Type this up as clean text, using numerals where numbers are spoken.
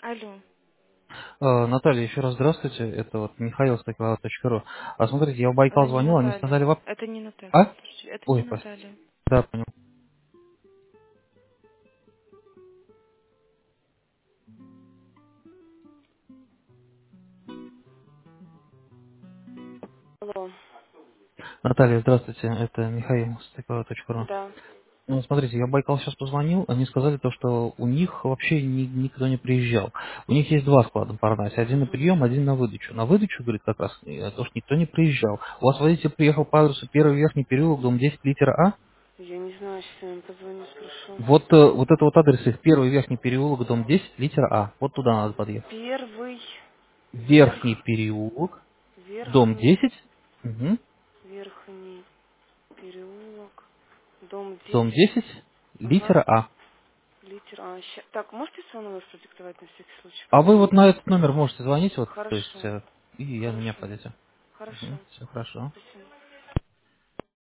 Алло. Наталья, еще раз здравствуйте. Это вот Михаил с Стакова.ру. А смотрите, я в Байкал Это не звонил, они Наталья. сказали Это не Наталья. А? Подожди, это не Ой, простите. Наталья. Да, понял. Алло. Наталья, здравствуйте. Это Михаил с Стакова.ру. Да. Ну, смотрите, я в Байкал сейчас позвонил, они сказали то, что у них вообще никто не приезжал. У них есть два склада в Парнасе. Один на Угу. прием, один на выдачу. На выдачу, говорит, как раз, то, что никто не приезжал. У вас водитель приехал по адресу первый верхний переулок, дом 10, литера А. Я не знаю, сейчас я им позвоню, спрошу. Вот это вот адрес их. Первый верхний переулок, дом 10, литера А. Вот туда надо подъехать. Первый Верхний верх, переулок, дом верхний, 10, мгм, верхний переулок, дом дом 10. 10, Ага. литера А. Литера А. Так, можете свой номер продиктовать на всякий случай, А вы вот пожалуйста? на этот номер можете звонить, вот, то есть, Хорошо. и я на меня Хорошо. подойдете. Хорошо. Все хорошо. Спасибо.